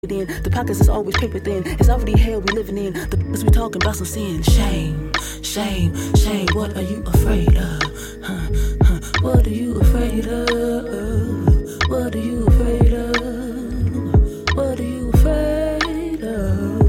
in. The pockets is always paper thin. It's already hell we living in. The we talking about some sin. Shame, shame, shame. What are you afraid of? What are you afraid of? What are you afraid of? What are you afraid of?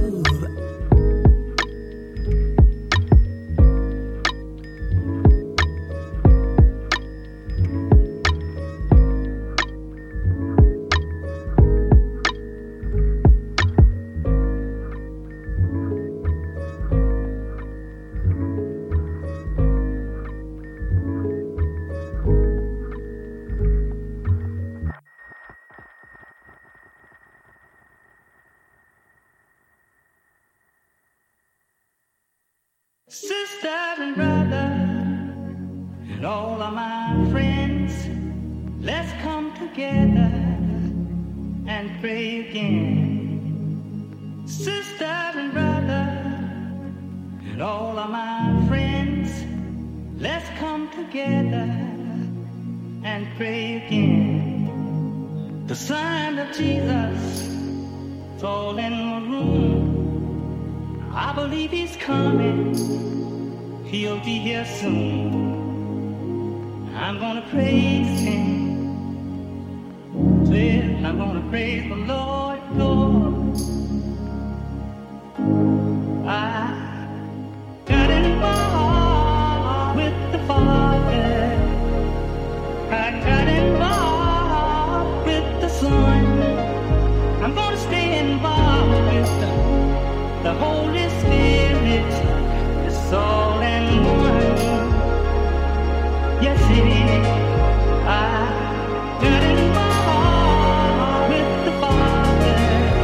Sister and brother, and all of my friends, let's come together and pray again. Sister and brother, and all of my friends, let's come together and pray again. The sign of Jesus is all in the room. I believe he's coming, he'll be here soon. I'm gonna praise him, well, I'm gonna praise the Lord, Lord. I got involved with the Father, I got involved with the Son. I'm gonna stay involved with the Holy Spirit. It's all in one. Yes, it is. I got involved with the Father.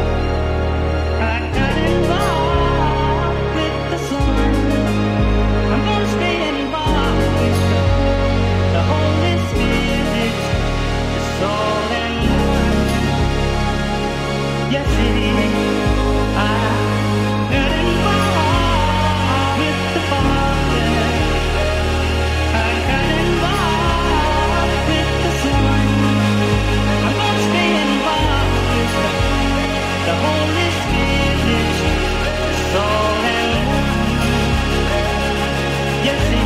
I got involved with the Son. I'm gonna stay involved with the Holy Spirit. It's all in one. Yes, it is. The Holy Spirit is all in one. Yes, it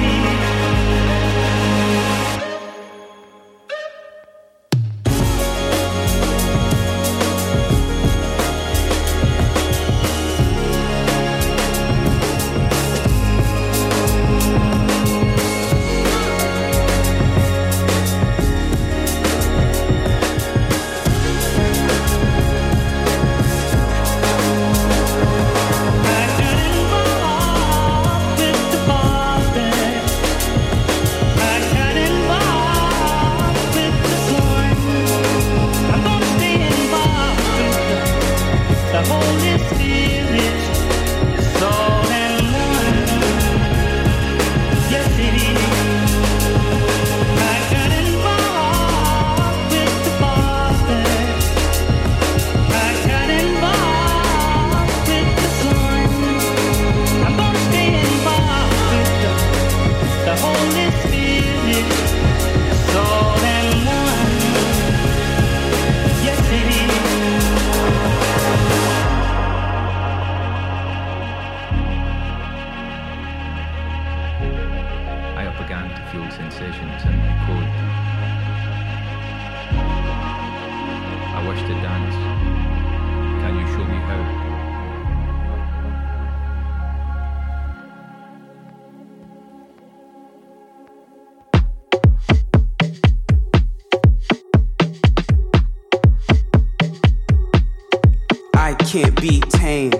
can't be tamed.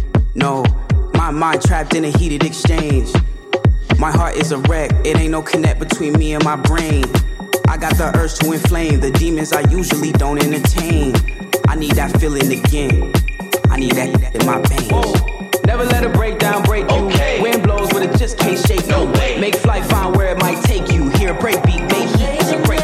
No, my mind trapped in a heated exchange. My heart is a wreck, it ain't no connect between me and my brain. I got the urge to inflame the demons I usually don't entertain. I need that feeling again, I need that in my veins. Whoa. Never let a breakdown break you. Okay. Wind blows but it just can't shake no you. Way. Make flight find where it might take you. Hear a breakbeat, make heat, it's a break.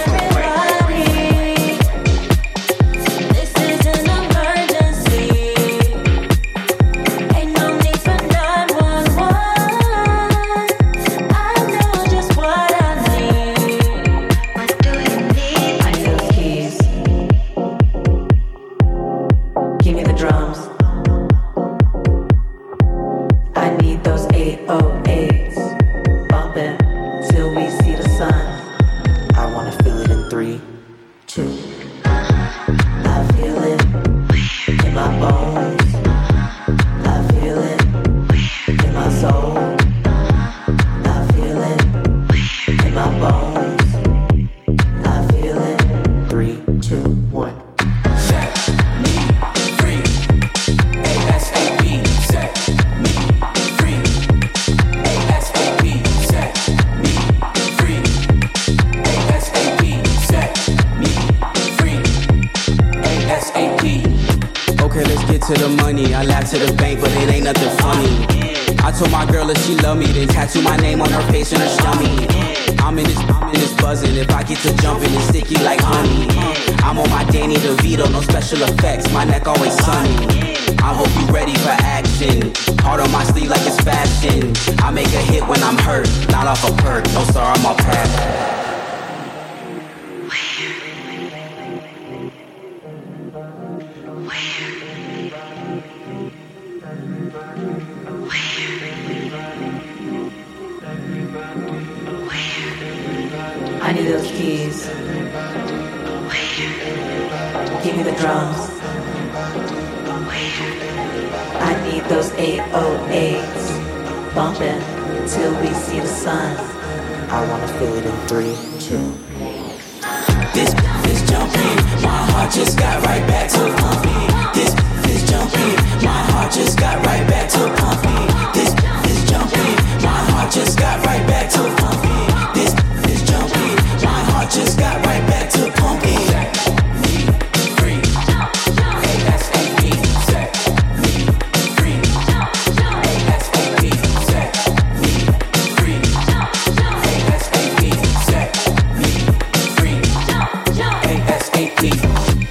Give me the drum. drums. I need those 808s bumping till we see the sun. I wanna feel it in 3, 2. I feel it in my bones. I feel it in my soul. I feel it in my bones. I feel it. 3, 2, 1. Set me free. ASAP. Set me free. ASAP. Set me free. ASAP. Set me free. ASAP. Okay, let's get to the money. I laugh to the bank, but it ain't nothing funny. I told my girl if she love me, then tattoo my name on her face and her stomach. I'm in this buzzing. If I get to jumping, it's sticky like honey. I'm on my Danny DeVito, no special effects. My neck always sunny. I hope you ready for action. Heart on my sleeve like it's fashion. I make a hit when I'm hurt, not off a perk. No star on my path. I need those keys. Give me the drums. I need those 808s bumping till we see the sun. I wanna feel it in 3, 2. This jumping, my heart just got right back to pumping. This jumping, my heart just got right back to pumping. This jumping, my heart just got right back to pumping. This jumping, my heart just got right back to pumping. Set me free. ASAP. Set me free. ASAP. Set me free. ASAP. Set me free. ASAP.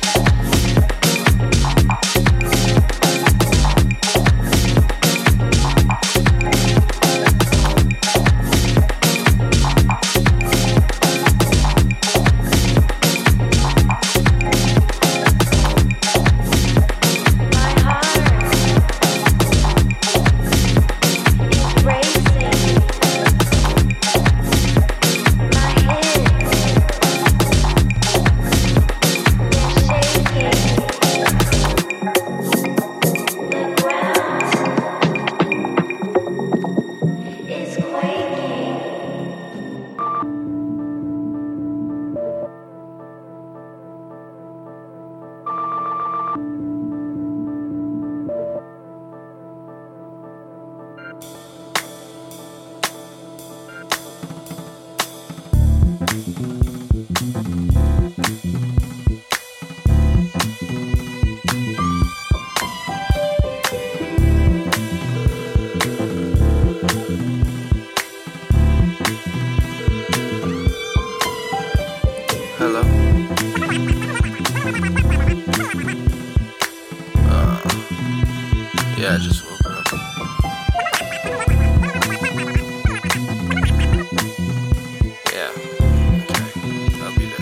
Hello? Yeah, I just woke up. Yeah, okay, I'll be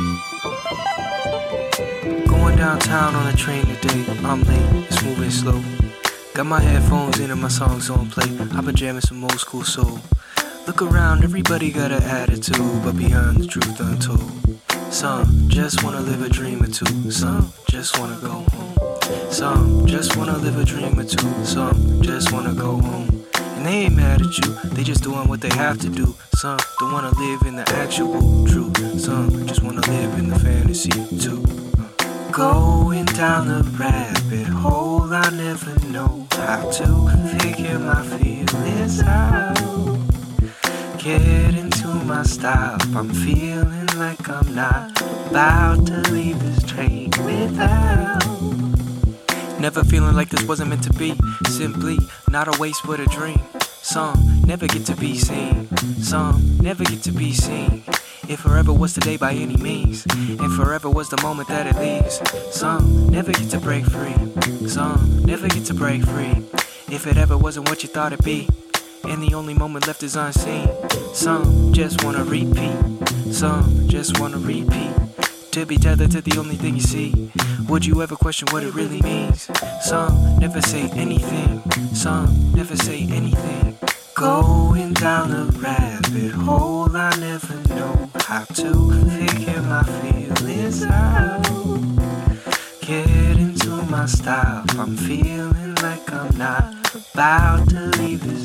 there. Going downtown on a train today, I'm late, it's moving slow. Got my headphones in and my songs on play. I've been jamming some old school soul. Look around, everybody got an attitude, but behind the truth untold. Some just wanna live a dream or two. Some just wanna go home. Some just wanna live a dream or two. Some just wanna go home. And they ain't mad at you, they just doing what they have to do. Some don't wanna live in the actual truth. Some just wanna live in the fantasy too. Going down the rabbit hole, I never know how to figure my feelings out. Get into my style, I'm feeling like I'm not about to leave this train without. Never feeling like this wasn't meant to be. Simply not a waste but a dream. Some never get to be seen. Some never get to be seen. If forever was today by any means, and forever was the moment that it leaves. Some never get to break free. Some never get to break free. If it ever wasn't what you thought it'd be, and the only moment left is unseen. Some just wanna repeat. Some just wanna repeat. to be tethered to the only thing you see? Would you ever question what it really means? Some never say anything, some never say anything. Going down a rabbit hole, I never know how to figure my feelings out. Get into my style, I'm feeling like I'm not about to leave this.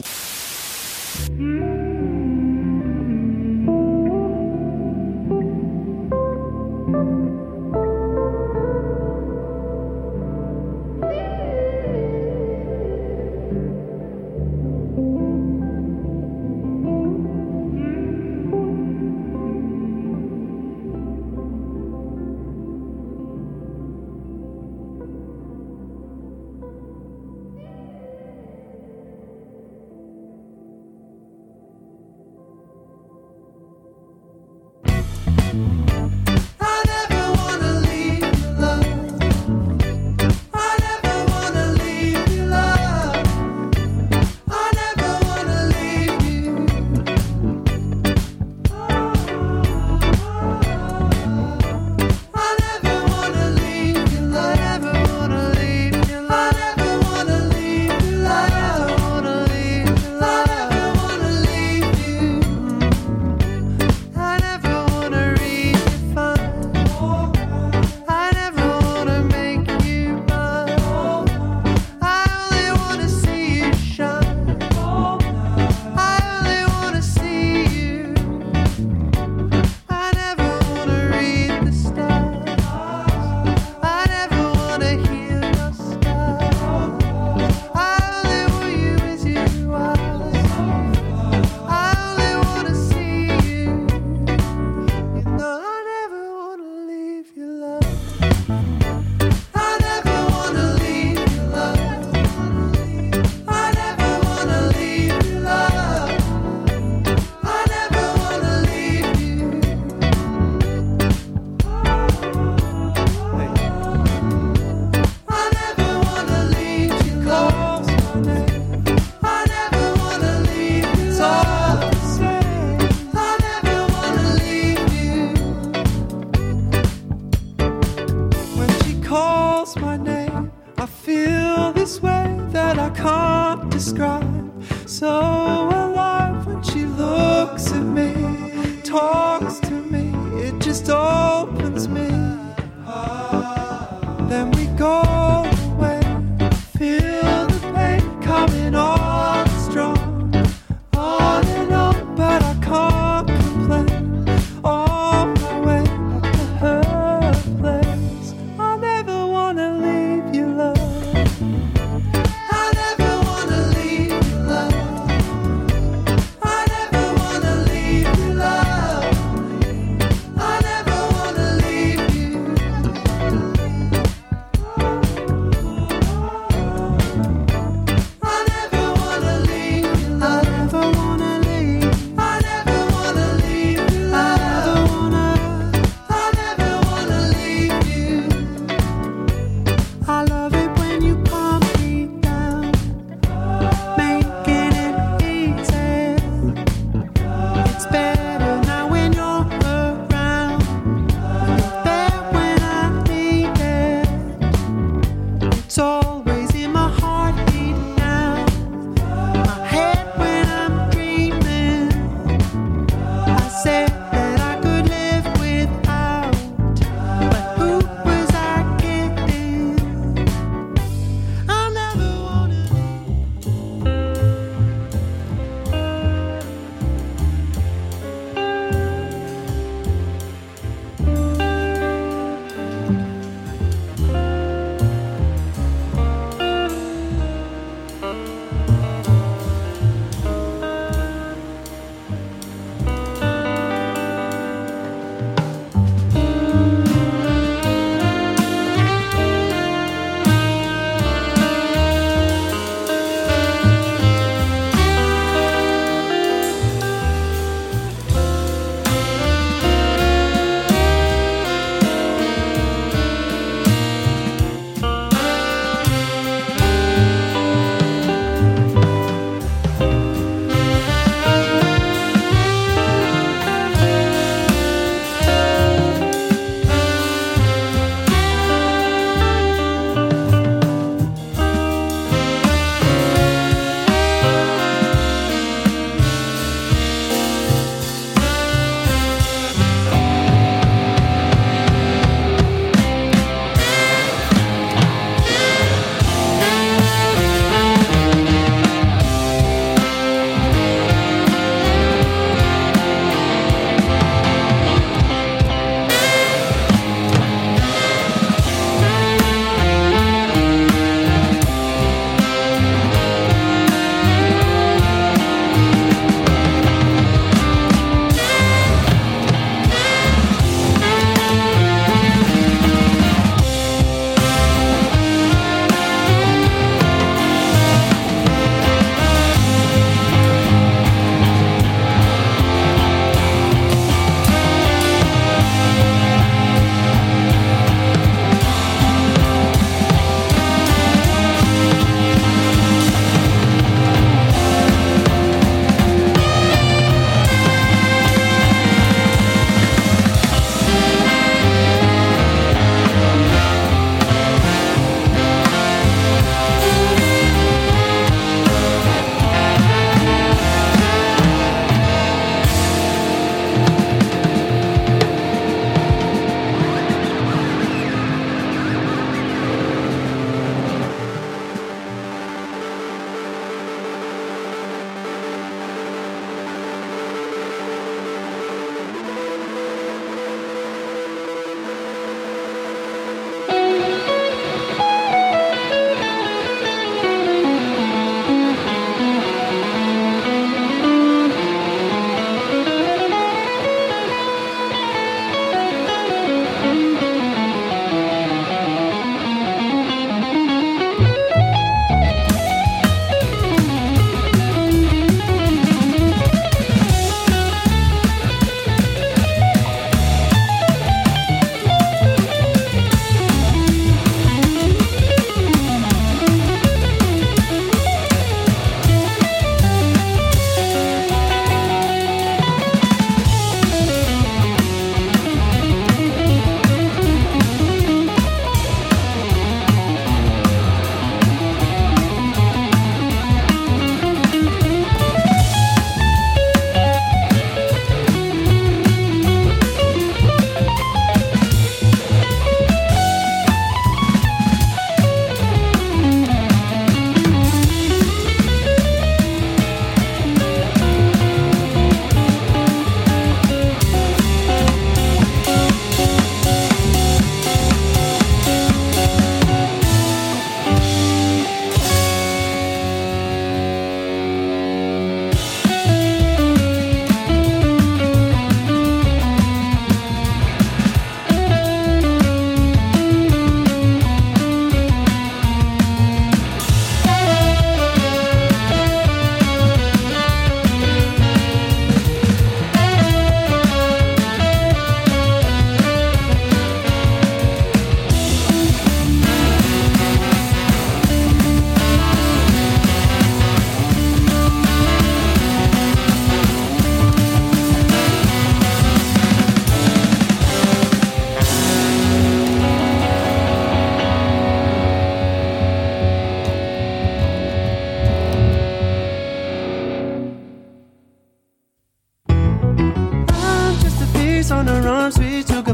I never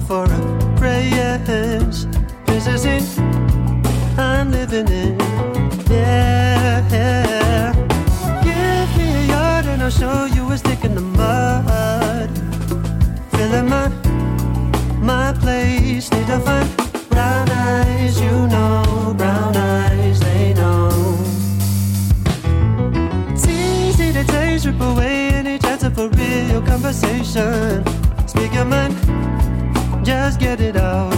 for a phrase. This is it I'm living in. Yeah. Give me a yard and I'll show you a stick in the mud. Filling my place. Need to find brown eyes, you know. Brown eyes, they know. It's easy to taste, rip away any chance of a real conversation. Speak your mind, just get it out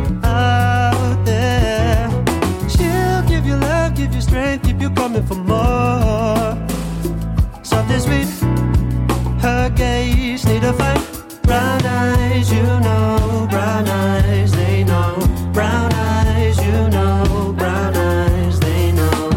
there. She'll give you love, give you strength, keep you coming for more. Soft and sweet, her gaze, need to find brown eyes, you know. Brown eyes, they know. Brown eyes, you know. Brown eyes, they know.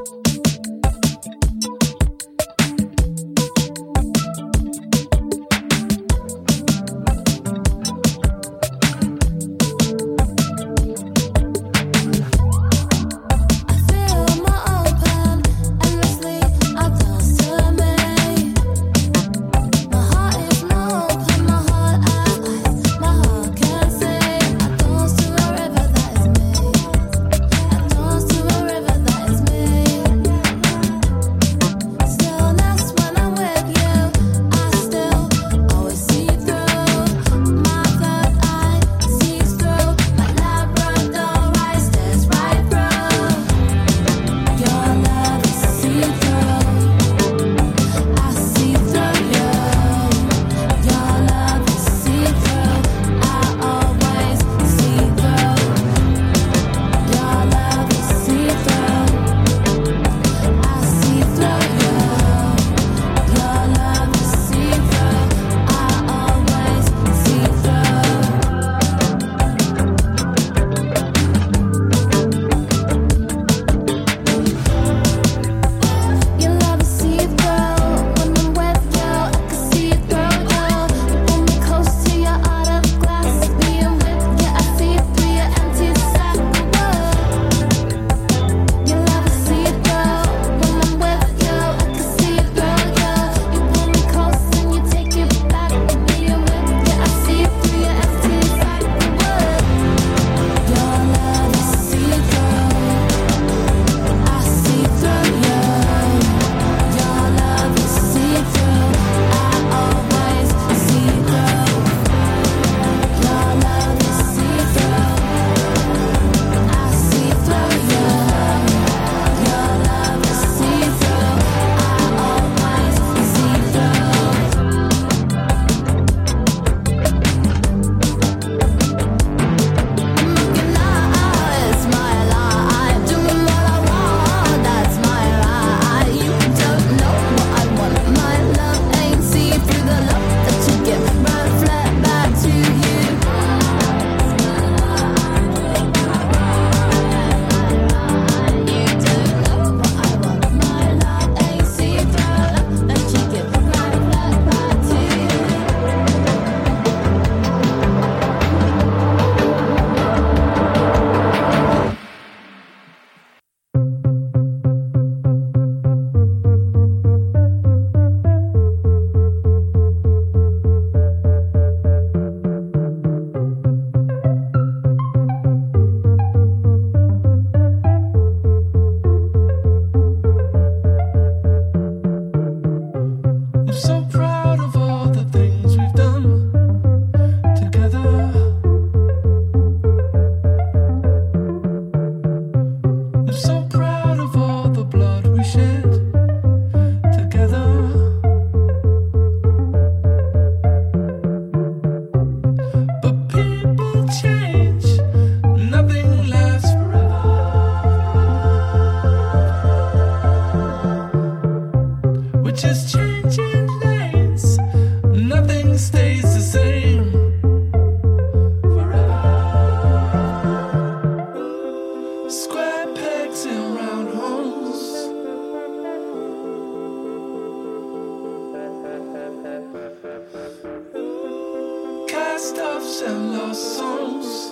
stuffs and lost songs.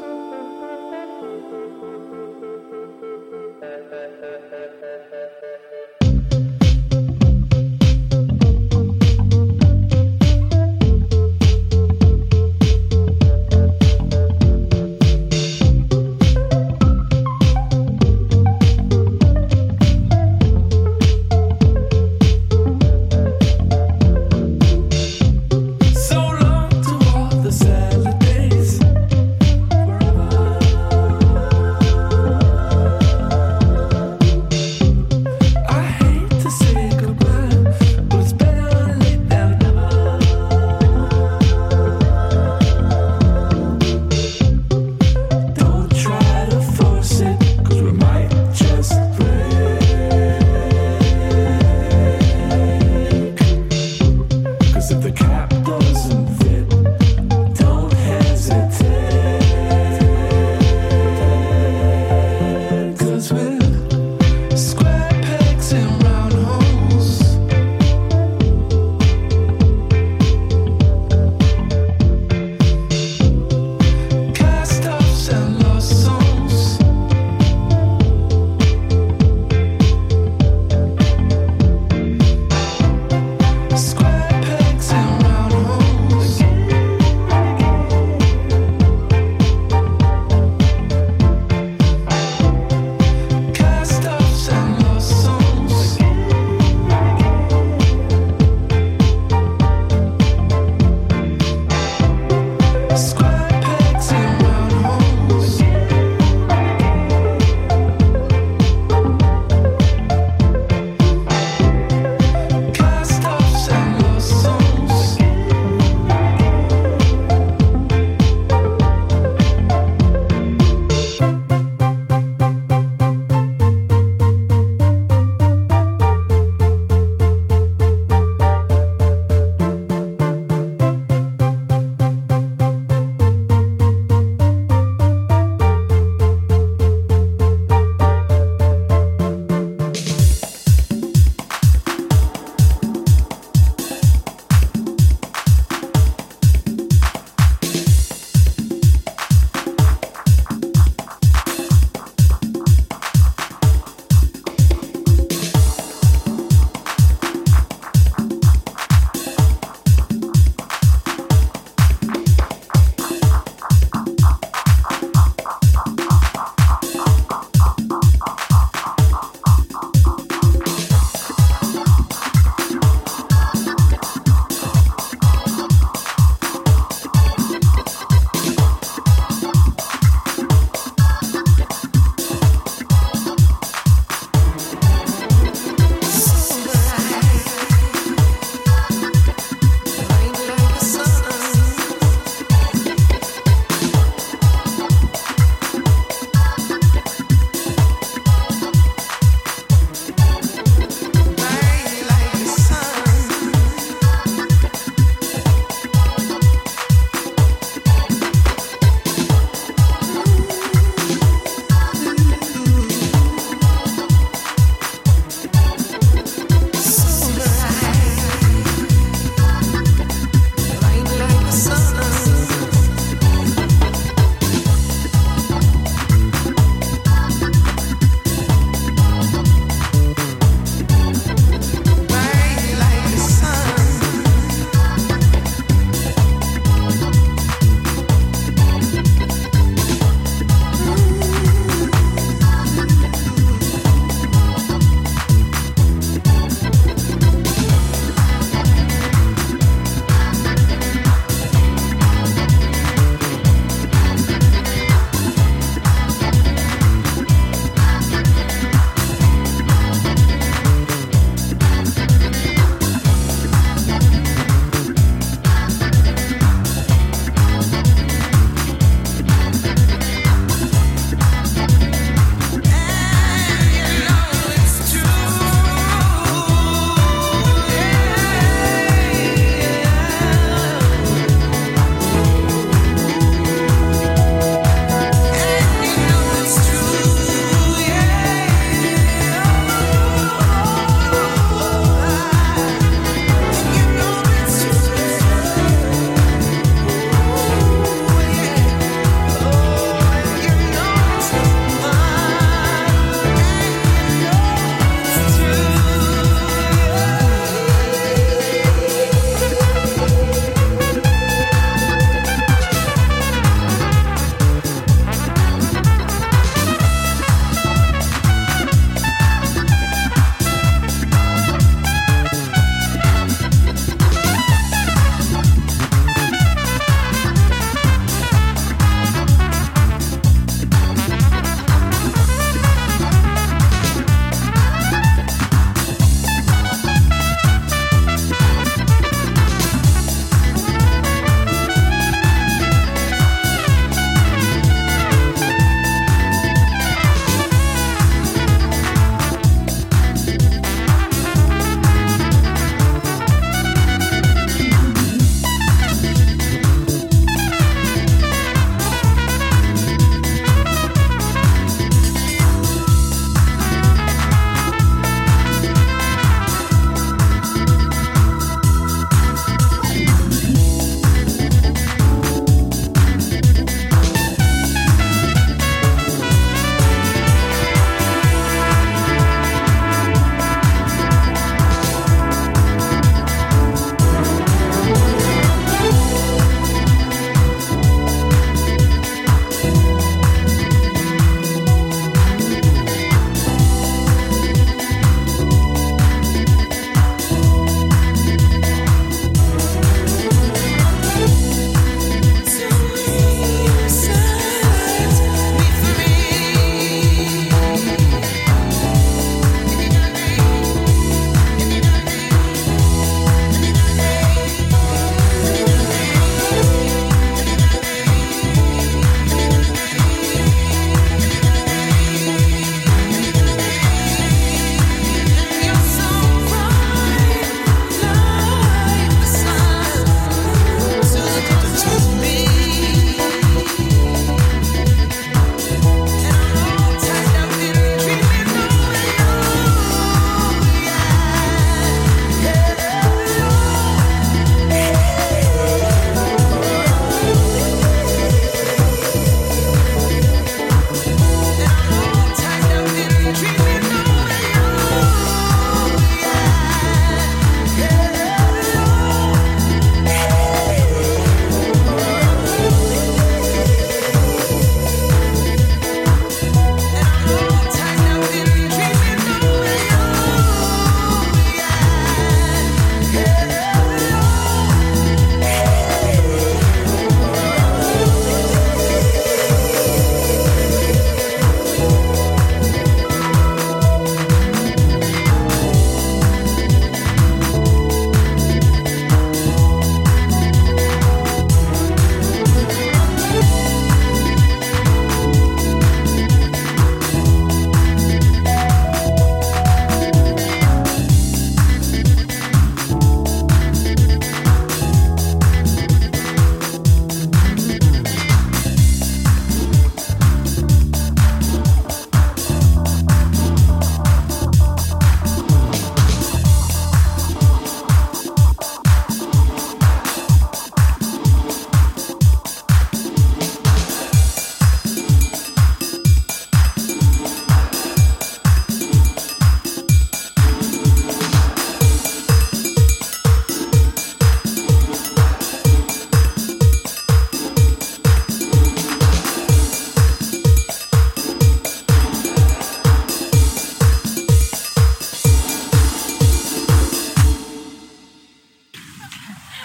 So long to all the salad days.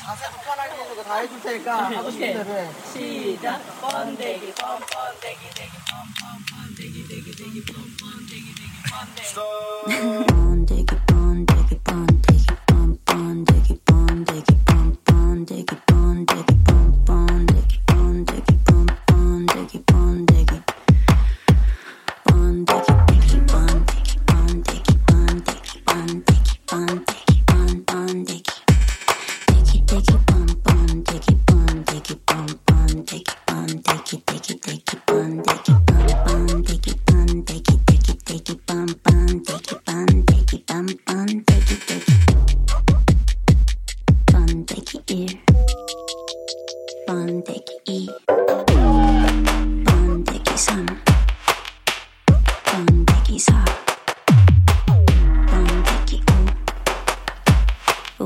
편하게 해주고 다 해줄 테니까 하고 싶은 대로 해. 시작. 번데기 뻔뻔데기 데기 뻔뻔데기 데기 데기 뻔뻔데기 데기 번데기 번데기 번데기 뻔뻔데기 번데기 뻔뻔데기 번데기 뻔뻔데기 번데기 뻔뻔데기 번데기 번데기 데기 번데기 번데기 번데기 번데기 번데기 번데기 데기 번데기 번데기 번데기 번데기 데기 데기 번데기 번데기 번데기 데기 데기 번데기 번데기 번데기 데기 번데기 1 번데기 2 번데기 3 번데기 4 번데기 5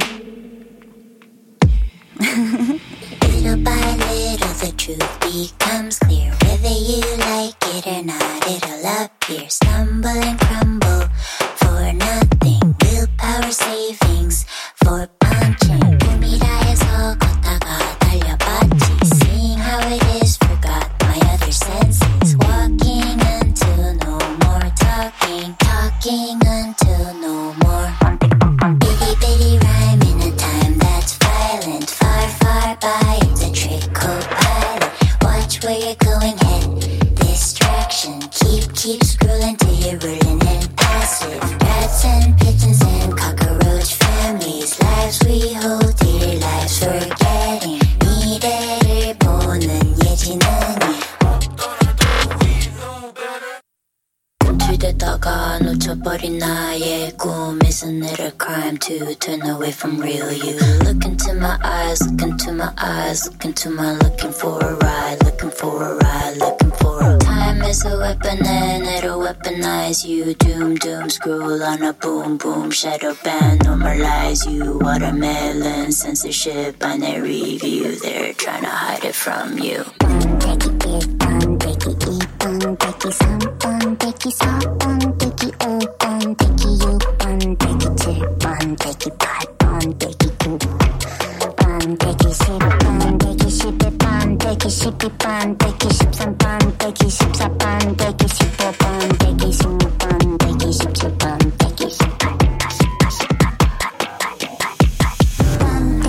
Little by little the truth becomes clear. Whether you like it or not, it'll appear. Stumble and crumble for nothing. Willpower savings for punching. 꿈이라해서 걷다가 달려봤지. Seeing how it is, forgot my other senses. Walking until no more talking. Talking until no more. Bitty bitty rhyme in a time that's violent. Far far by, it's a trick co-pilot. Watch where you're going, head distraction. Keep scrolling till you're ruling and passive. Rats and pigeons and cockroach families. Lives we hold dear, lives forgetting. 미래를 보는 예지는이 꿈틀대다가 놓쳐버린 나의 꿈. Isn't it a crime to turn away from real you? Look into my eyes, look into my eyes, look into my looking for a ride, looking for a ride, looking for a time is a weapon and it'll weaponize you. Doom scroll on a boom boom shadow ban, normalize you. Watermelon censorship, binary view, they're trying to hide it from you. 번데기 1, 번데기 2, 번데기 3, 번데기 4, 번데기 5, 번데기 6, 번데기 7, 번데기 8, 번데기 9, 번데기 10, 번데기 11, 번데기 12, 번데기 13, 번데기 14, 번데기 15, 번데기 16,